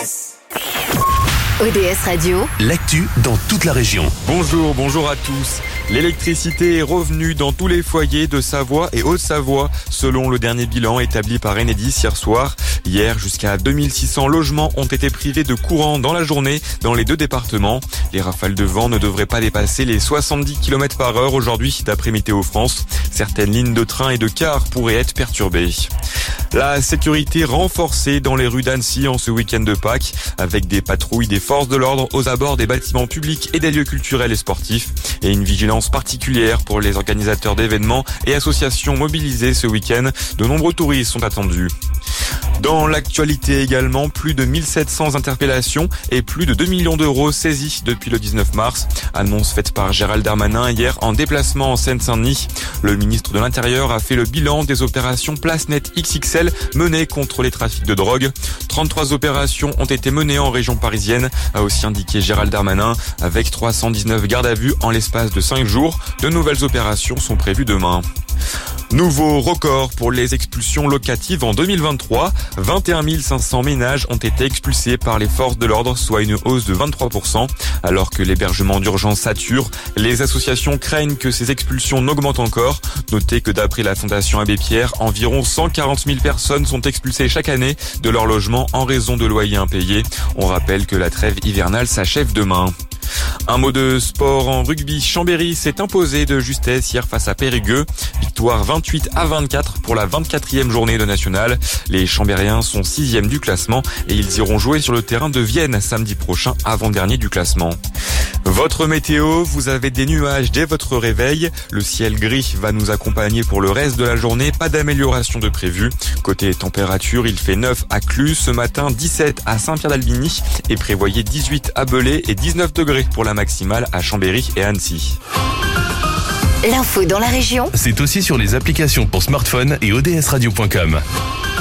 ODS Radio, l'actu dans toute la région. Bonjour à tous. L'électricité est revenue dans tous les foyers de Savoie et Haute-Savoie, selon le dernier bilan établi par Enedis hier soir. Hier, jusqu'à 2600 logements ont été privés de courant dans la journée dans les deux départements. Les rafales de vent ne devraient pas dépasser les 70 km/h aujourd'hui, d'après Météo France. Certaines lignes de train et de cars pourraient être perturbées. La sécurité renforcée dans les rues d'Annecy en ce week-end de Pâques, avec des patrouilles des forces de l'ordre aux abords des bâtiments publics et des lieux culturels et sportifs, et une vigilance particulière pour les organisateurs d'événements et associations mobilisés ce week-end. De nombreux touristes sont attendus. Dans l'actualité également, plus de 1700 interpellations et plus de 2 millions d'euros saisis depuis le 19 mars. Annonce faite par Gérald Darmanin hier en déplacement en Seine-Saint-Denis. Le ministre de l'Intérieur a fait le bilan des opérations Place Net XXL menées contre les trafics de drogue. 33 opérations ont été menées en région parisienne, a aussi indiqué Gérald Darmanin, avec 319 gardes à vue en l'espace de 5 jours. De nouvelles opérations sont prévues demain. Nouveau record pour les expulsions locatives en 2023. 21 500 ménages ont été expulsés par les forces de l'ordre, soit une hausse de 23%. Alors que l'hébergement d'urgence sature, les associations craignent que ces expulsions n'augmentent encore. Notez que d'après la Fondation Abbé Pierre, environ 140 000 personnes sont expulsées chaque année de leur logement en raison de loyers impayés. On rappelle que la trêve hivernale s'achève demain. Un mot de sport en rugby. Chambéry s'est imposé de justesse hier face à Périgueux. Victoire 28-24 pour la 24e journée de nationale. Les Chambériens sont 6e du classement et ils iront jouer sur le terrain de Vienne samedi prochain, avant-dernier du classement. Votre météo, vous avez des nuages dès votre réveil. Le ciel gris va nous accompagner pour le reste de la journée. Pas d'amélioration de prévu. Côté température, il fait 9 à Cluses ce matin, 17 à Saint-Pierre-d'Albigny et prévoyez 18 à Belay et 19 degrés pour la maximale à Chambéry et Annecy. l'info dans la région, C'est aussi sur les applications pour smartphone et odsradio.com.